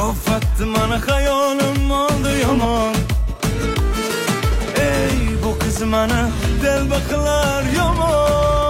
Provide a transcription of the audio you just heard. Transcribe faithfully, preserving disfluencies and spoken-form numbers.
Yo'fatdi mana xayolim oldi yomon. Ey bu qiz mana delba qilar yomon.